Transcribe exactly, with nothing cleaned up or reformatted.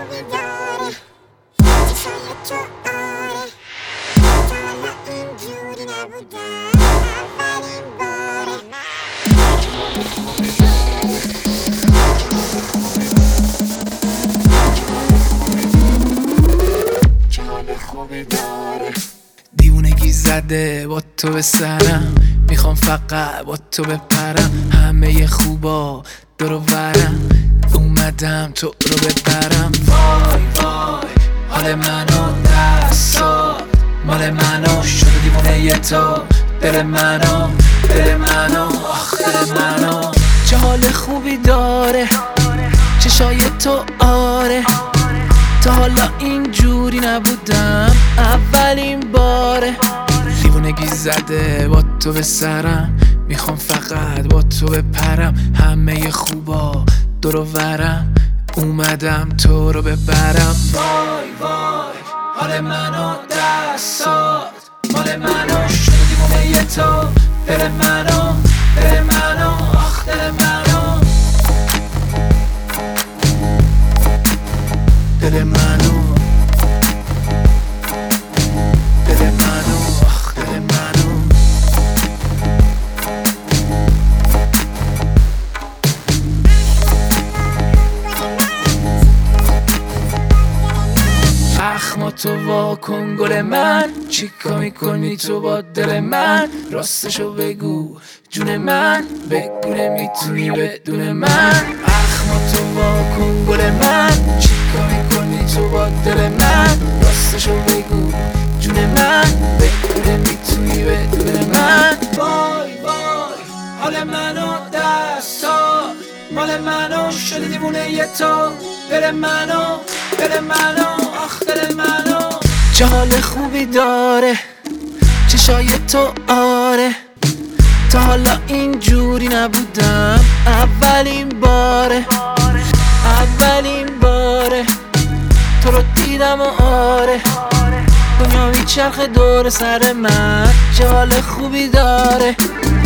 خوبی داره چشای تو آره تا حالا اینجوری نبودم اولین باره چه حال خوبی داره دیوونگی زده با تو به سرم، میخوام فقط با تو بپرم، همه خوبا دور و برم، اومدم تو رو ببرم. وای وای حال منو دستات مال منو شده دیوونه تو، دل منو دل منو آخ دل منو. چه حال خوبی داره چشای تو آره تا حالا اینجوری نبودم اولین باره. دیوونگی زده با تو به سرم، میخوام فقط با تو بپرم، همه خوبا دور و برم، اومدم تو رو ببرم. وای وای حال منو دستات مال منو شده دیوونه تو، دل منو دل منو آخ دل منو دل منو دل منو آخ دل منو. اخماتو واکن گل من، چیکار میکنی تو با دل من؟ راستشو بگو جون من، بگو نمیتونی بدون من. اخماتو واکن گل من، چیکار میکنی تو با دل من؟ راستشو بگو جون من، بگو نمیتونی بدون من. وای وای حال منو دستات مال منو شده دیوونه تو، دل منو دل منو آخ دل منو. چه حال خوبی داره چشای تو آره تا حالا اینجوری نبودم اولین باره اولین باره تو رو دیدم و آره دنیا میچرخه دور سر من. چه حال خوبی داره